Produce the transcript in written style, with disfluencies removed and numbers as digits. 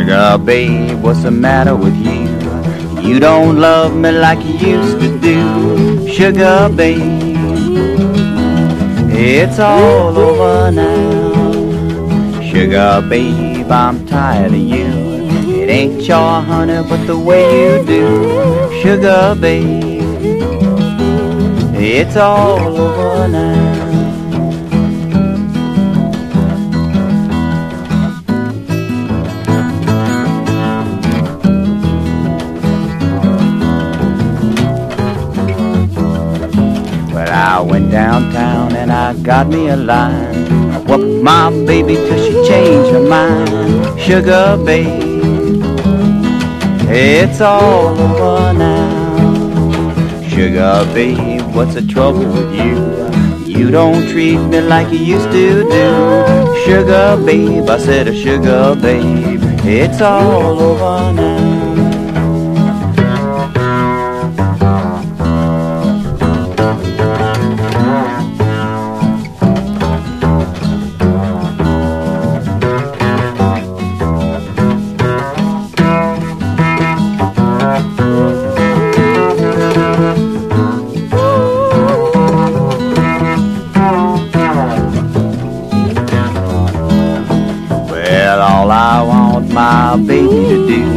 Sugar babe, what's the matter with you? You don't love me like you used to do. Sugar babe, it's all over now. Sugar babe, I'm tired of you. It ain't your honey but the way you do. Sugar babe, it's all over now. I went downtown and I got me a line. I whooped my baby till she changed her mind. Sugar babe, it's all over now. Sugar babe, what's the trouble with you? You don't treat me like you used to do. Sugar babe, I said, sugar babe, it's all over now. Well, all I want my baby to do